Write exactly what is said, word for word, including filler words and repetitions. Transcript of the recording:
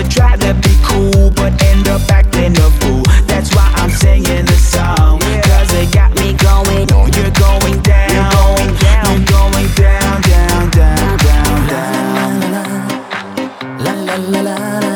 to try to be cool, but end up acting a fool. That's why I'm singing the song, cause it got me going. You're going down, you're going down, down, down, down, down. La la la la la.